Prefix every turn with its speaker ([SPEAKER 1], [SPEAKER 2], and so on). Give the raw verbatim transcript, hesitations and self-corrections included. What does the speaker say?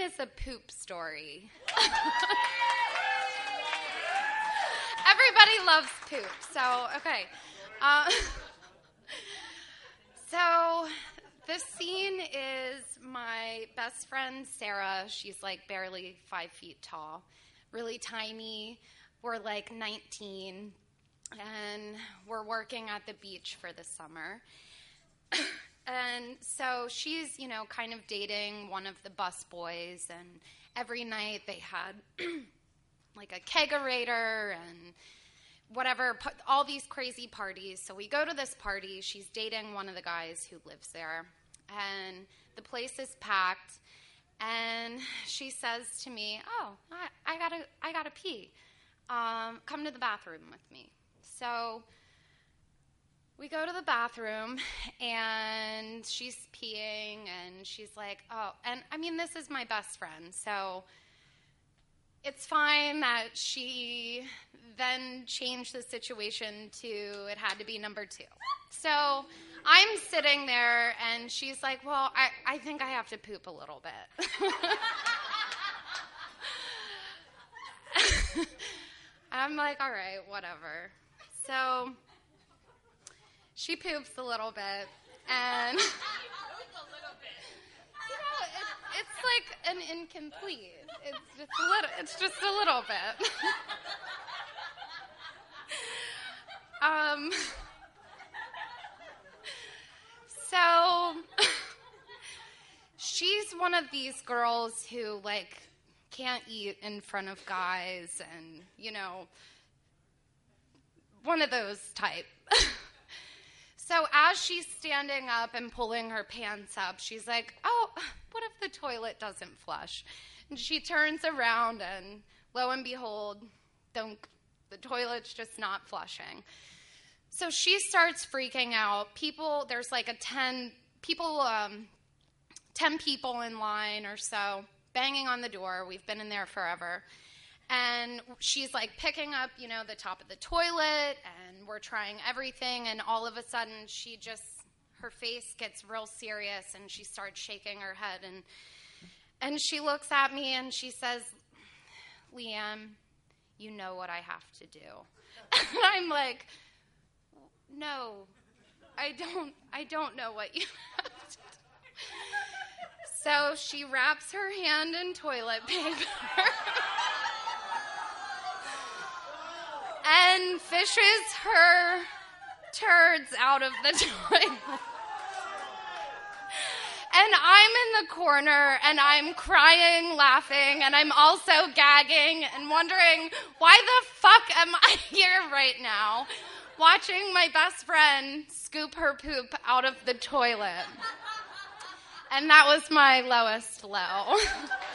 [SPEAKER 1] is a poop story. Everybody loves poop, so, okay. Uh, so this scene is my best friend, Sarah. She's, like, barely five feet tall, really tiny. We're, like, nineteen, and we're working at the beach for the summer. And so she's, you know, kind of dating one of the bus boys, and every night they had, like, a kegerator and whatever, all these crazy parties. So we go to this party. She's dating one of the guys who lives there, and the place is packed, and she says to me, oh, I, I gotta, I gotta pee. Um, come to the bathroom with me. So we go to the bathroom, and she's peeing, and she's like, oh, and I mean, this is my best friend, so it's fine that she then changed the situation to it had to be number two. So I'm sitting there, and she's like, well, I, I think I have to poop a little bit. I'm like, all right, whatever. So she poops a little bit, and you know, it, it's like an incomplete. It's just a little. It's just a little bit. um. So she's one of these girls who, like, can't eat in front of guys, and, you know, one of those type. So as she's standing up and pulling her pants up, she's like, oh, what if the toilet doesn't flush? And she turns around, and lo and behold, dunk, the toilet's just not flushing. So she starts freaking out. People, there's like a ten people, um, ten people in line or so, banging on the door. We've been in there forever. And she's, like, picking up, you know, the top of the toilet, and we're trying everything, and all of a sudden she just, her face gets real serious, and she starts shaking her head, and and she looks at me, and she says, Leanne, you know what I have to do. And I'm like, no, I don't, I don't know what you have to do. So she wraps her hand in toilet paper and fishes her turds out of the toilet. And I'm in the corner, and I'm crying, laughing, and I'm also gagging and wondering, why the fuck am I here right now, watching my best friend scoop her poop out of the toilet? And that was my lowest low.